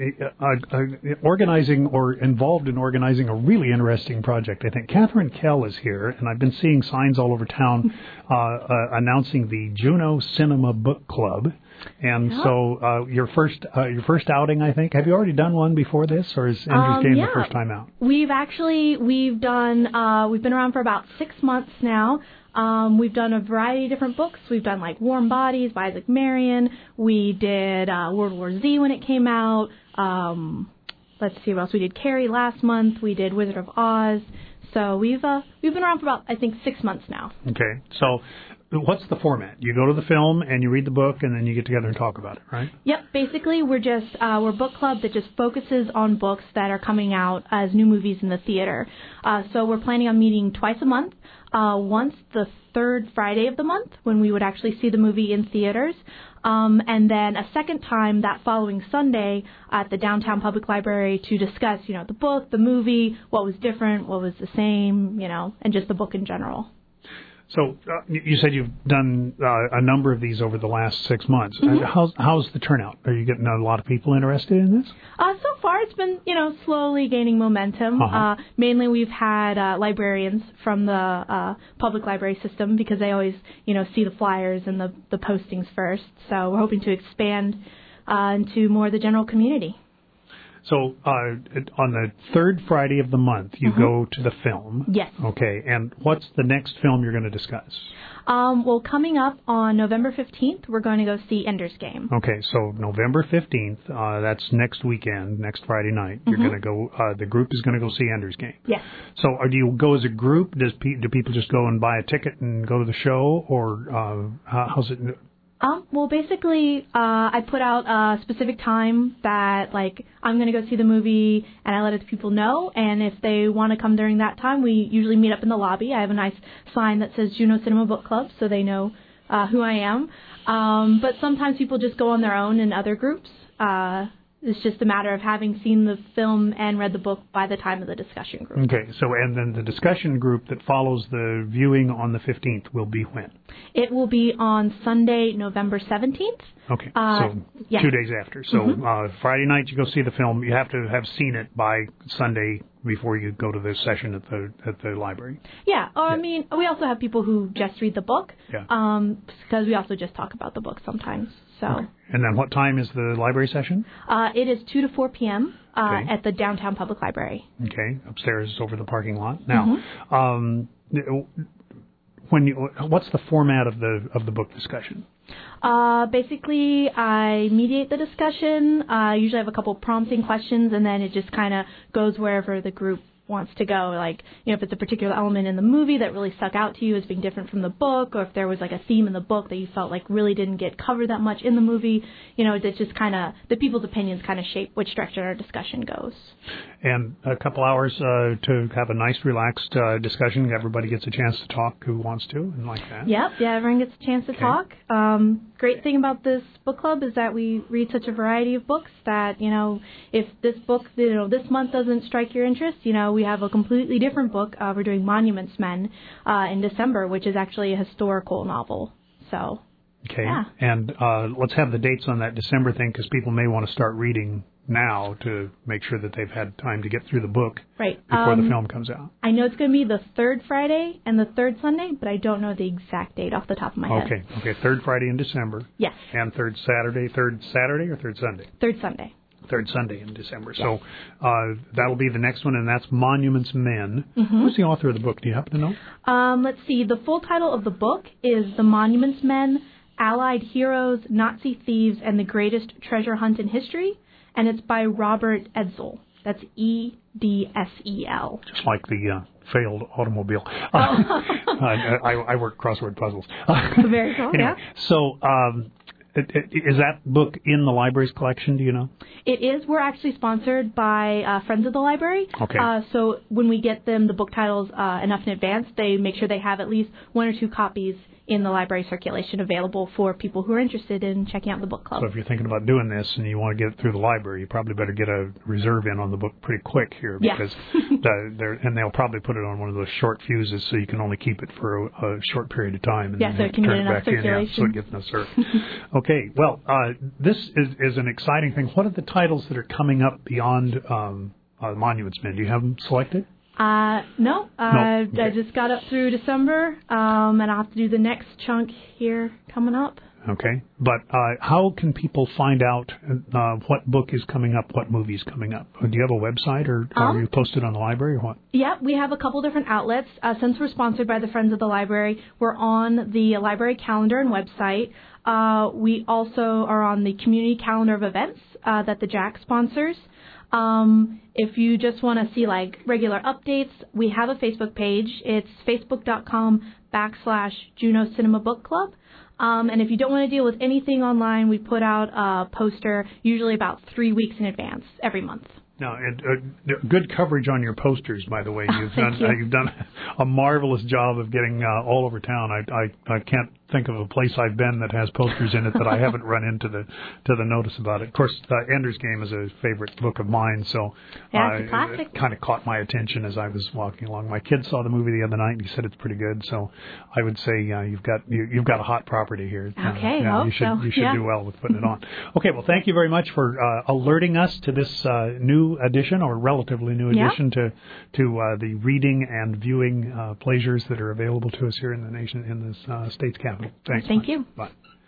Speaker 1: organizing or involved in organizing a really interesting project. I think Catherine Kell is here, and I've been seeing signs all over town announcing the Juneau Cinema Book Club. And so your first outing, I think. Have you already done one before this, or is Andrews Game the first time out?
Speaker 20: We've been around for about 6 months now. We've done a variety of different books. We've done like Warm Bodies by Isaac Marion. We did World War Z when it came out. Let's see what else. We did Carrie last month. We did Wizard of Oz. So we've been around for about, I think, 6 months now.
Speaker 1: Okay. So what's the format? You go to the film and you read the book and then you get together and talk about it, right?
Speaker 20: Yep. Basically, we're a book club that just focuses on books that are coming out as new movies in the theater. So we're planning on meeting twice a month. Once the third Friday of the month when we would actually see the movie in theaters. And then a second time that following Sunday at the Downtown Public Library to discuss, the book, the movie, what was different, what was the same, and just the book in general.
Speaker 1: So you said you've done a number of these over the last 6 months.
Speaker 20: Mm-hmm.
Speaker 1: How's the turnout? Are you getting a lot of people interested in this?
Speaker 20: So far, it's been slowly gaining momentum. Mainly, we've had librarians from the public library system because they always see the flyers and the postings first. So we're hoping to expand into more of the general community.
Speaker 1: So on the third Friday of the month, you go to the film.
Speaker 20: Yes.
Speaker 1: Okay. And what's the next film you're going to discuss?
Speaker 20: Well, coming up on November 15th, we're going to go see Ender's Game.
Speaker 1: Okay. So November 15th, that's next weekend, next Friday night. You're going to go, the group is going to go see Ender's Game.
Speaker 20: Yes.
Speaker 1: So do you go as a group? Do people just go and buy a ticket and go to the show? Or how's it?
Speaker 20: Well, basically, I put out a specific time that, I'm going to go see the movie, and I let other people know. And if they want to come during that time, we usually meet up in the lobby. I have a nice sign that says Juneau Cinema Book Club, so they know who I am. But sometimes people just go on their own in other groups. It's just a matter of having seen the film and read the book by the time of the discussion group.
Speaker 1: Okay, so and then the discussion group that follows the viewing on the 15th will be when?
Speaker 20: It will be on Sunday, November 17th.
Speaker 1: Okay, so 2 days after. So Friday night you go see the film. You have to have seen it by Sunday before you go to the session at the library.
Speaker 20: Yeah, I mean, we also have people who just read the book.
Speaker 1: Yeah.
Speaker 20: Because we also just talk about the book sometimes. So.
Speaker 1: Okay. And then what time is the library session?
Speaker 20: It is 2 to 4 p.m. At the Downtown Public Library.
Speaker 1: Okay, upstairs over the parking lot. Now, what's the format of the book discussion?
Speaker 20: Basically, I mediate the discussion. I usually have a couple prompting questions, and then it just kind of goes wherever the group wants to go. Like, if it's a particular element in the movie that really stuck out to you as being different from the book, or if there was like a theme in the book that you felt like really didn't get covered that much in the movie, it's just kind of the people's opinions kind of shape which direction our discussion goes.
Speaker 1: And a couple hours to have a nice, relaxed discussion. Everybody gets a chance to talk who wants to, and like that.
Speaker 20: Yep, yeah, everyone gets a chance to talk. Great thing about this book club is that we read such a variety of books that, if this book, this month doesn't strike your interest, we have a completely different book. We're doing Monuments Men in December, which is actually a historical novel. So,
Speaker 1: okay.
Speaker 20: Yeah.
Speaker 1: And let's have the dates on that December thing, because people may want to start reading now to make sure that they've had time to get through the book before the film comes out.
Speaker 20: I know it's going to be the third Friday and the third Sunday, but I don't know the exact date off the top of my head.
Speaker 1: Okay, third Friday in December.
Speaker 20: Yes.
Speaker 1: And third Saturday or third Sunday?
Speaker 20: Third Sunday.
Speaker 1: Third Sunday in December.
Speaker 20: Yes.
Speaker 1: So that'll be the next one, and that's Monuments Men.
Speaker 20: Mm-hmm.
Speaker 1: Who's the author of the book? Do you happen to know?
Speaker 20: Let's see. The full title of the book is The Monuments Men, Allied Heroes, Nazi Thieves, and the Greatest Treasure Hunt in History. And it's by Robert Edsel. That's Edsel.
Speaker 1: Just like the failed automobile. I work crossword puzzles.
Speaker 20: Very cool,
Speaker 1: anyway,
Speaker 20: yeah.
Speaker 1: So is that book in the library's collection, do you know?
Speaker 20: It is. We're actually sponsored by Friends of the Library.
Speaker 1: Okay.
Speaker 20: So when we get them the book titles enough in advance, they make sure they have at least 1 or 2 copies in the library circulation available for people who are interested in checking out the book club.
Speaker 1: So if you're thinking about doing this and you want to get it through the library, you probably better get a reserve in on the book pretty quick here, because and they'll probably put it on one of those short fuses so you can only keep it for a short period of time and then
Speaker 20: so it can
Speaker 1: turn
Speaker 20: get
Speaker 1: it back in, so it gets enough circ. Okay, well, this is an exciting thing. What are the titles that are coming up beyond Monuments Men? Do you have them selected?
Speaker 20: No.
Speaker 1: Okay.
Speaker 20: I just got up through December, and I'll have to do the next chunk here coming up.
Speaker 1: Okay. But how can people find out what book is coming up, what movie is coming up? Do you have a website, or are you posted on the library, or what?
Speaker 20: Yeah, we have a couple different outlets. Since we're sponsored by the Friends of the Library, we're on the library calendar and website. We also are on the community calendar of events that the JAC sponsors. If you just want to see like regular updates, we have a Facebook page. It's facebook.com/Juneau Cinema Book Club. And if you don't want to deal with anything online, we put out a poster usually about 3 weeks in advance every month.
Speaker 1: Now, good coverage on your posters, by the way. You've done a marvelous job of getting all over town. I can't think of a place I've been that has posters in it that I haven't run into the notice about it. Of course, Ender's Game is a favorite book of mine, so
Speaker 20: it's a classic.
Speaker 1: It kind of caught my attention as I was walking along. My kid saw the movie the other night and he said it's pretty good. So I would say you've got a hot property here.
Speaker 20: Okay,
Speaker 1: you should do well with putting it on. Okay, well, thank you very much for alerting us to this new addition, or relatively new addition to the reading and viewing pleasures that are available to us here in the nation, in this state's capital. Thanks.
Speaker 20: Thank you.
Speaker 1: Bye.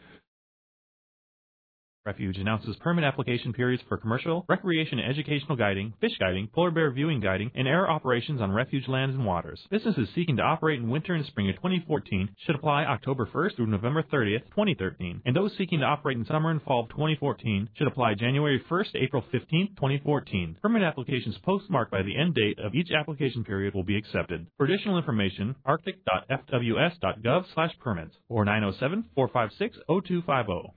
Speaker 21: Refuge announces permit application periods for commercial, recreation and educational guiding, fish guiding, polar bear viewing guiding, and air operations on refuge lands and waters. Businesses seeking to operate in winter and spring of 2014 should apply October 1st through November 30th, 2013, and those seeking to operate in summer and fall of 2014 should apply January 1st to April 15th, 2014. Permit applications postmarked by the end date of each application period will be accepted. For additional information, arctic.fws.gov/permits or 907-456-0250.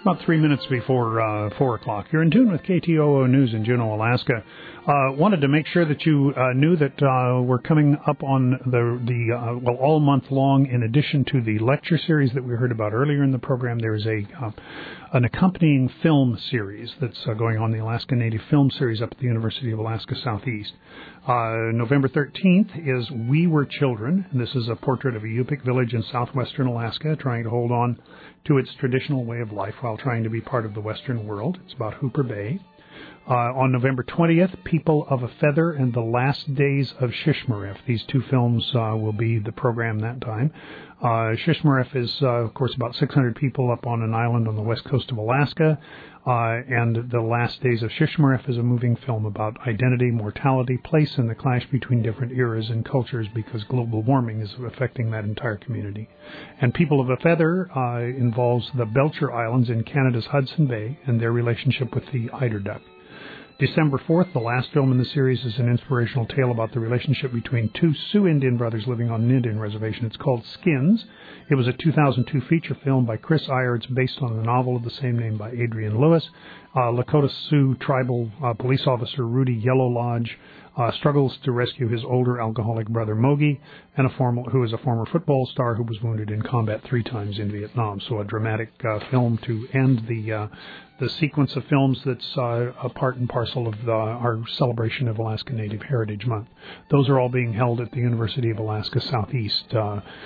Speaker 1: About 3 minutes before 4 o'clock. You're in tune with KTOO News in Juneau, Alaska. Wanted to make sure that you knew that we're coming up on the all month long. In addition to the lecture series that we heard about earlier in the program, there is an accompanying film series that's going on, the Alaska Native Film Series up at the University of Alaska Southeast. November 13th is We Were Children. This is a portrait of a Yupik village in southwestern Alaska trying to hold on to its traditional way of life while trying to be part of the Western world. It's about Hooper Bay. On November 20th, People of a Feather and The Last Days of Shishmaref. These two films will be the program that time. Shishmaref is, of course, about 600 people up on an island on the west coast of Alaska. And The Last Days of Shishmaref is a moving film about identity, mortality, place, and the clash between different eras and cultures because global warming is affecting that entire community. And People of a Feather involves the Belcher Islands in Canada's Hudson Bay and their relationship with the eider duck. December 4th, the last film in the series, is an inspirational tale about the relationship between two Sioux Indian brothers living on an Indian reservation. It's called Skins. It was a 2002 feature film by Chris Iyer. It's based on the novel of the same name by Adrian Lewis. Lakota Sioux tribal police officer Rudy Yellow Lodge struggles to rescue his older alcoholic brother Mogi, and who is a former football star who was wounded in combat 3 times in Vietnam. So a dramatic film to end the sequence of films that's a part and parcel of our celebration of Alaska Native Heritage Month. Those are all being held at the University of Alaska Southeast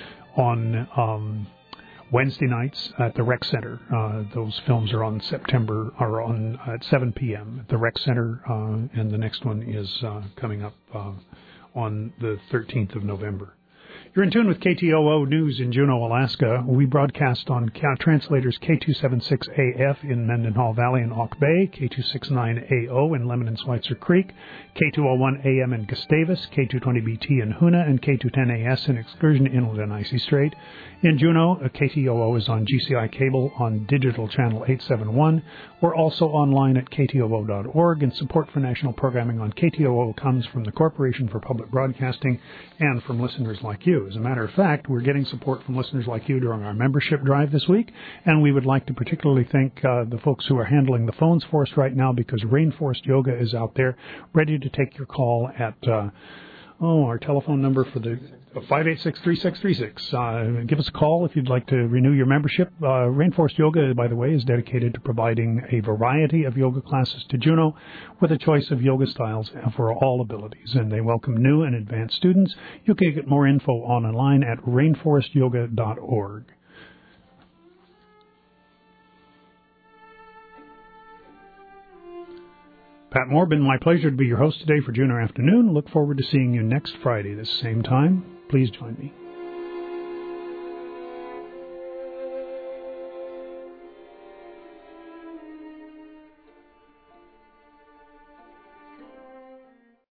Speaker 1: on Wednesday nights at the Rec Center. Those films are on at 7 p.m. at the Rec Center, and the next one is coming up on the 13th of November. You're in tune with KTOO News in Juneau, Alaska. We broadcast on translators K276AF in Mendenhall Valley and Auk Bay, K269AO in Lemon and Schweitzer Creek, K201 AM in Gustavus, K220BT in Hoona, and K210AS in Excursion Inlet and Icy Strait. In Juneau, KTOO is on GCI cable on digital channel 871. We're also online at ktoo.org, and support for national programming on KTOO comes from the Corporation for Public Broadcasting and from listeners like you. As a matter of fact, we're getting support from listeners like you during our membership drive this week, and we would like to particularly thank the folks who are handling the phones for us right now, because Rainforest Yoga is out there ready to take your call at our telephone number for the 586-3636. Give us a call if you'd like to renew your membership. Rainforest Yoga, by the way, is dedicated to providing a variety of yoga classes to Juneau with a choice of yoga styles for all abilities, and they welcome new and advanced students. You can get more info online at rainforestyoga.org. Pat Moore, been my pleasure to be your host today for Juneau Afternoon. Look forward to seeing you next Friday, this same time. Please join me.